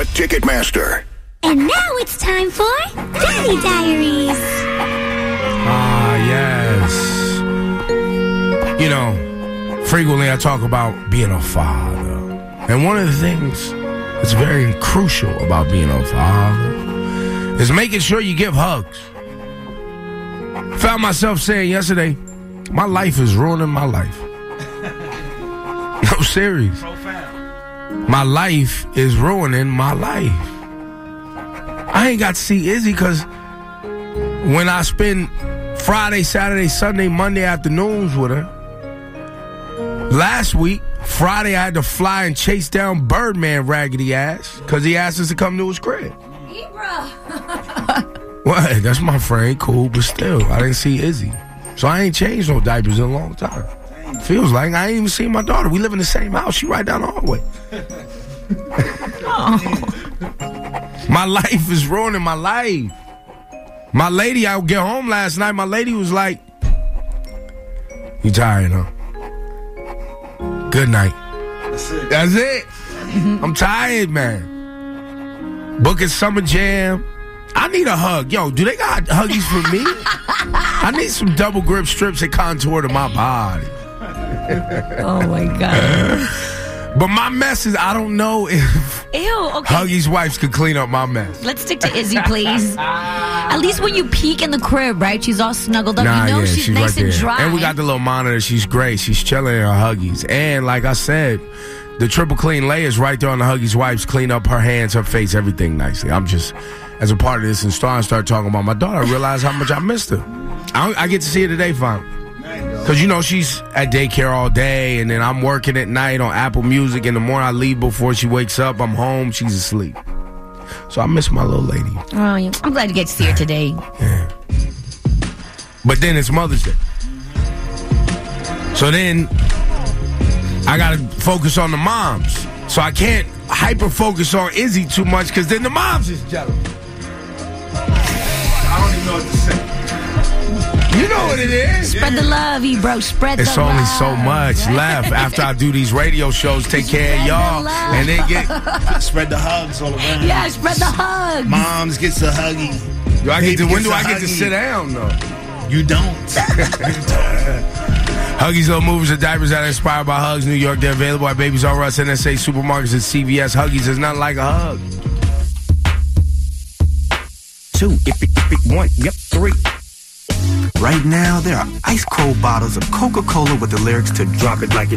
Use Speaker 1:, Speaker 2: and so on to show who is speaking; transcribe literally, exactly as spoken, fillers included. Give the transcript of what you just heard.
Speaker 1: with Ticketmaster.
Speaker 2: And now it's time for Daddy Diaries.
Speaker 3: Ah, yes. You know, frequently I talk about being a father. And one of the things that's very crucial about being a father is making sure you give hugs. Found myself saying yesterday, my life is ruining my life. No, serious. My life is ruining my life. I ain't got to see Izzy because when I spend Friday, Saturday, Sunday, Monday afternoons with her, last week, Friday, I had to fly and chase down Birdman raggedy ass because he asked us to come to his crib.
Speaker 4: Ibra.
Speaker 3: What? That's my friend. Cool, but still, I didn't see Izzy. So I ain't changed no diapers in a long time. Feels like I ain't even seen my daughter. We live in the same house. She right down the hallway.
Speaker 4: Oh.
Speaker 3: My life is ruining my life. My lady, I would get home last night. My lady was like, "You tired, huh? Good night."
Speaker 5: That's it.
Speaker 3: That's it. I'm tired, man. Booking Summer Jam. I need a hug. Yo, do they got huggies for me? I need some double grip strips that contour to my body.
Speaker 4: Oh, my God.
Speaker 3: But my mess is, I don't know if
Speaker 4: Ew, okay.
Speaker 3: Huggy's wives could clean up my mess.
Speaker 4: Let's stick to Izzy, please. At least when you peek in the crib, right? She's all snuggled up.
Speaker 3: Nah,
Speaker 4: you know
Speaker 3: yeah,
Speaker 4: she's,
Speaker 3: she's
Speaker 4: nice
Speaker 3: right
Speaker 4: and
Speaker 3: there.
Speaker 4: dry.
Speaker 3: And we got the little monitor. She's great. She's chilling in her Huggies. And like I said, the triple clean layers right there on the Huggies wipes clean up her hands, her face, everything nicely. I'm just, as a part of this and starting start talking about my daughter, I realized how much I missed her. I, I get to see her today finally. Because, you know, she's at daycare all day, and then I'm working at night on Apple Music. In the morning, I leave before she wakes up. I'm home. She's asleep. So I miss my little lady.
Speaker 4: Oh, yeah. I'm glad you get to see her today.
Speaker 3: Yeah. But then it's Mother's Day. So then I got to focus on the moms. So I can't hyper-focus on Izzy too much because then the moms is jealous. I don't even know what to say. You know what it is.
Speaker 4: Spread the love, E-bro. Spread
Speaker 3: it's
Speaker 4: the love.
Speaker 3: It's only so much left after I do these radio shows, take care of y'all, and then get...
Speaker 5: Spread the hugs all around.
Speaker 4: Yeah, spread the hugs.
Speaker 5: Moms gets a huggy.
Speaker 3: Do I get to, when do I get
Speaker 5: huggy.
Speaker 3: to sit down, though?
Speaker 5: You don't.
Speaker 3: Huggies Little Movies are diapers that are inspired by hugs. New York, they're available at Babies R Us, N S A, supermarkets, and C V S. Huggies is not like a hug.
Speaker 6: Two, if it, if it, one, yep, three. Right now, there are ice cold bottles of Coca-Cola with the lyrics to Drop It Like It